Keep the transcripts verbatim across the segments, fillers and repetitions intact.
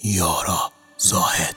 یارا زاهد.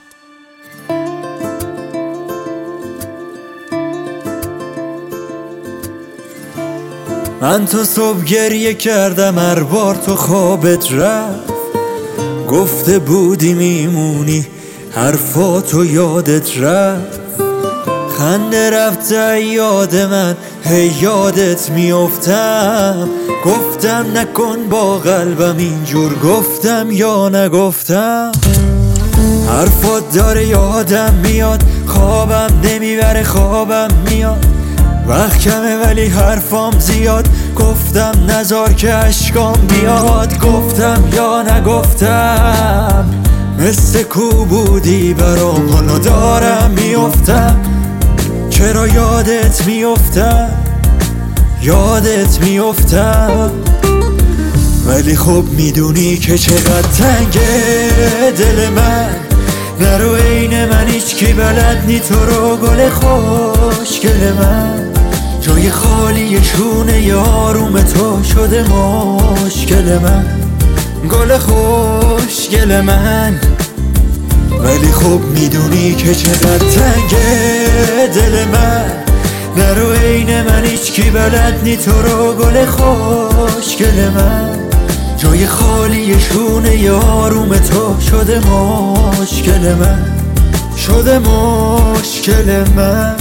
من تا صبح گریه کردم هر بار تو خوابت رفت، گفته بودی میمونی حرفاتو یادت رفت. خنده رفته یاد من هی یادت میافتم، گفتم نکن با قلبم اینجور، گفتم یا نگفتم. حرفات داره یادم میاد، خوابم نمیبره خوابم میاد. وقت کمه ولی حرفام زیاد، گفتم نزار که اشکام بیاد. گفتم یا نگفتم، مثل کو بودی برام حالا دارم میافتم. چرا یادت میافتم یادت میافتم، ولی خب میدونی که چقدر تنگه دل من. نرو عین من هیچ کی بلد نی تو رو گل خوشگل من. جای خالی شونه آروم تو شده مشکل من، گل خوشگل من. ولی خب میدونی که چقدر تنگه دل من. نرو عین من هیچ کی بلد نی تو رو گل خوشگل من. جای خالی شونه آروم تو شده مشکل من، شده مشکل من.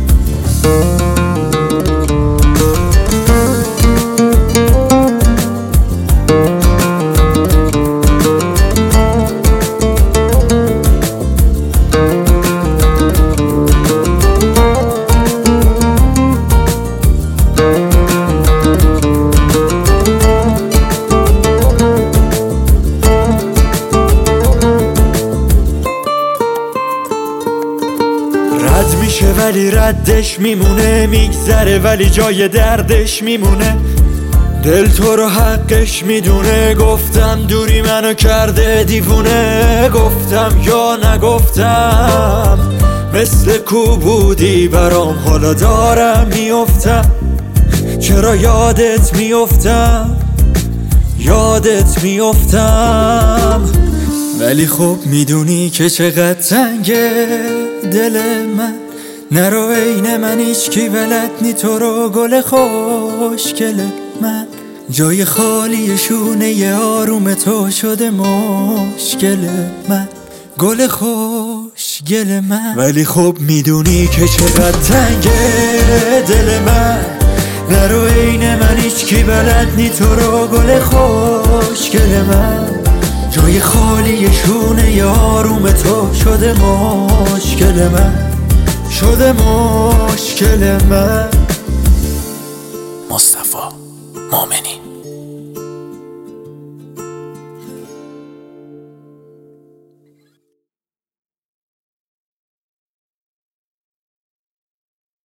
رد میشه ولی ردش میمونه، میگذره ولی جای دردش میمونه. دل تو رو حقش میدونه، گفتم دوری منو کرده دیوونه. گفتم یا نگفتم، مثل کو بودی برام حالا دارم میافتم. چرا یادت میافتم یادت میافتم، ولی خب میدونی که چقدر تنگه دل من. نرو عین من هیچ کی بلد نی تو رو گل خوشگل من. جای خالی شونه آروم تو شده مشکل من، گل خوشگل من. ولی خب میدونی که چقدر تنگه دل من. نرو عین من هیچ کی بلد نی تو رو گل خوشگل من. جای خالی شونه آروم تو شده مشکل من، شده مشکل من. مصطفی مومنی.